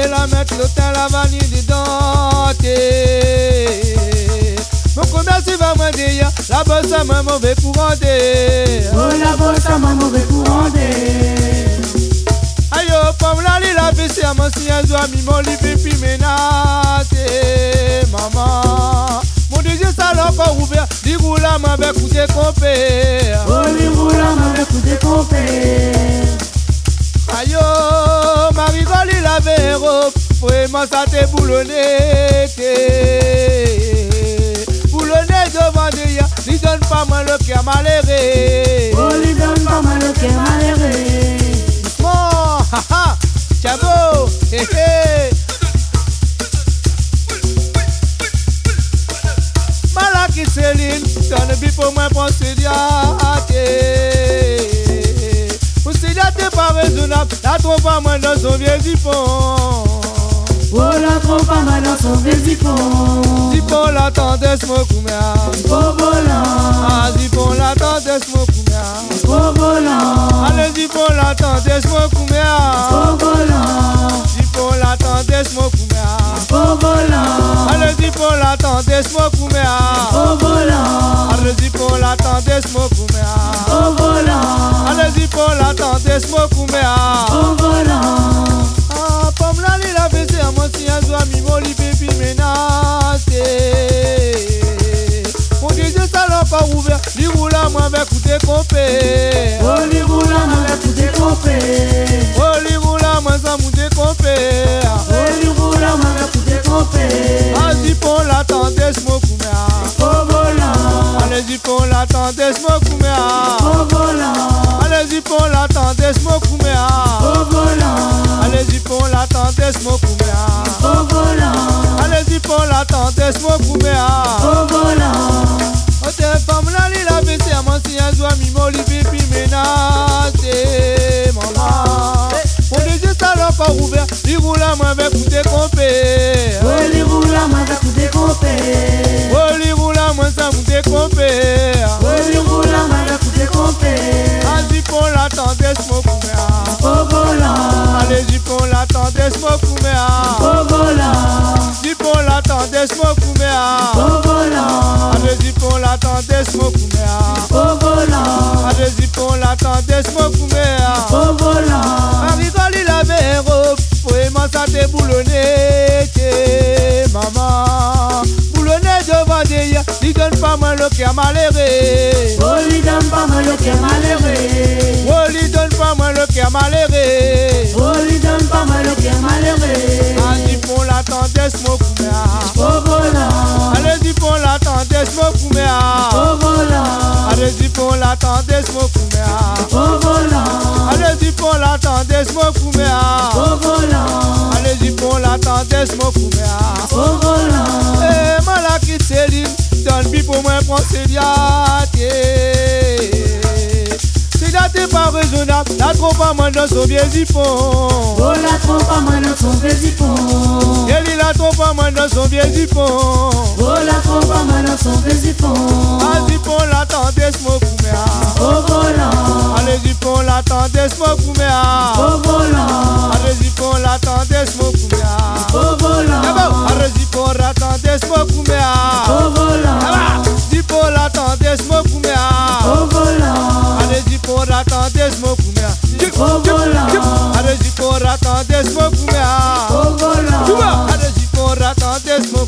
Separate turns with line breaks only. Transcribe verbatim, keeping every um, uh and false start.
et la mettre l'hôtel, la vanille dedans. Mon commerce va me dire, la bosse à ma mauvais pour render.
Oh la bosse à ma mauvais pour render.
Aïe, pomme la li la fesse à mon sien, joie mi mon li pipi menacé. Maman, mon désir ça l'a encore ouvert, dis roula ma bec ou décompé.
Oh li roula ma bec ou décompé.
Aïe, ma rigole il avait héros, vraiment ça t'est boulonné. Boulonné devant des yeux, lui donne pas mal le cœur malheureux.
Oh lui donne pas mal le cœur malheureux.
Bon, haha, Tchabo, hé hé. Malaki Céline, donne bi pour moi pour se diater. Pour se diater pas raisonnable, la trompe pas moins dans son vieux zipon.
Oh la trompe pas mal dans son vieux zipon.
Zipon la tendesse mo koumia.
Zipon volant.
Ah zipon la tendesse mo koumia.
Zipon volant.
Allez zipon la tendesse mo koumia.
Zipon volant.
Zipon la tendesse mo koumia.
Zipon volant.
Allez zipon la tendesse mo koumia.
Zipon volant.
Allez zipon la tendesse mo koumia.
Zipon volant.
Allez zipon la tendesse mo koumia.
Zipon volant.
Ah pomme la li la fesse à mon sien joie mi mo li pipi menacé. Mon Dieu ça l'a pas ouvert, li roula moi avec ou décompé.
Oh li roula moi avec ou décompé.
Oh li roula moi ça mou décompé.
Oh li roula moi avec ou décompé.
Vas-y pour la tendesse mo koumia.
Zipon volant.
Allez-y pour la tendesse mo koumia.
Zipon volant.
Allez-y pour la tendesse mo koumia.
Zipon volant.
Allez-y pour la tendesse mo koumia.
Zipon volant.
Allez-y pour la tendesse mo koumia.
Zipon volant.
Oh t'es femme la li la fesse à mon sien joie mi mo li pipi menacé. Maman, mon Dieu ça l'a pas ouvert, li roula moi avec ou décompé.
Oh li roula moi avec ou décompé.
Oh li roula moi ça mou décompé.
Oh li roula moi avec ou décompé.
Vas-y pour la tendesse mo koumia.
Zipon volant.
Allez-y pour la tendesse mo koumia.
Zipon volant.
Dis pour la tendesse mo koumia.
Zipon volant.
Allez-y pour la tendesse mo koumia.
Zipon volant.
Allez-y pour la tendesse mo koumia.
Zipon volant.
Ma rigole il avait héros, vraiment ça t'est boulonné. Maman, boulonné devant des yeux, lui donne pas mal le cœur malheureux.
Oh lui donne pas mal le cœur malheureux.
Oh lui donne pas mal le cœur malheureux.
Oh lui donne pas mal le cœur malheureux.
Allez-y pour la tendesse mo koumia.
Zipon volant.
Allez-y pour la tendesse mo koumia.
Zipon volant.
Allez-y pour la tendesse mo koumia.
Zipon volant.
Allez-y pour la tendesse mo koumia.
Zipon volant.
Allez-y pour la tendesse mo koumia.
Zipon volant.
Eh Malaki Céline, donne bi pour moi pour se diater. Se diater pas raisonnable, la trompe pas moins dans son vieux zipon.
Oh la trompe pas mal dans son vieux zipon.
Elle il la trompe pas moins dans son vieux zipon.
Oh la trompe pas mal dans son vieux zipon.
Vas-y pour la tendesse mo koumia.
Zipon volant.
Allez-y pour la tendesse mo koumia.
Zipon volant.
Allez-y pour la tendesse mo koumia.
Zipon volant.
Allez-y pour la tendesse mo koumia.
Zipon volant.
Dis pour la tendesse mo koumia.
Zipon volant.
Allez-y pour la tendesse mo koumia.
Zipon volant.
Allez-y pour la tendesse mo koumia.
Zipon volant.
Allez-y pour la tendesse mo